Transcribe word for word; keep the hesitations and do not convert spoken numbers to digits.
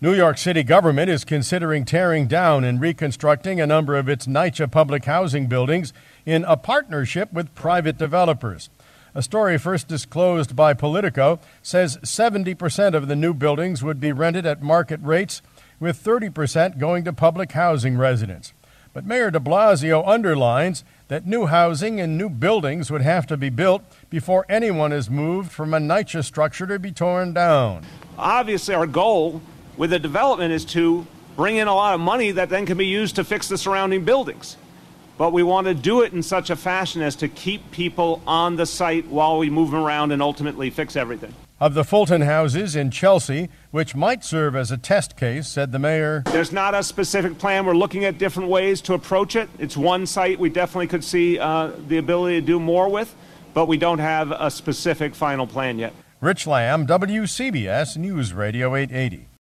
New York City government is considering tearing down and reconstructing a number of its NYCHA public housing buildings in a partnership with private developers. A story first disclosed by Politico says seventy percent of the new buildings would be rented at market rates, with thirty percent going to public housing residents. But Mayor de Blasio underlines that new housing and new buildings would have to be built before anyone is moved from a NYCHA structure to be torn down. Obviously, our goal with the development is to bring in a lot of money that then can be used to fix the surrounding buildings. But we want to do it in such a fashion as to keep people on the site while we move them around and ultimately fix everything. Of the Fulton houses in Chelsea, which might serve as a test case, said the mayor, there's not a specific plan. We're looking at different ways to approach it. It's one site we definitely could see uh, the ability to do more with, but we don't have a specific final plan yet. Rich Lamb, W C B S News Radio eight eighty.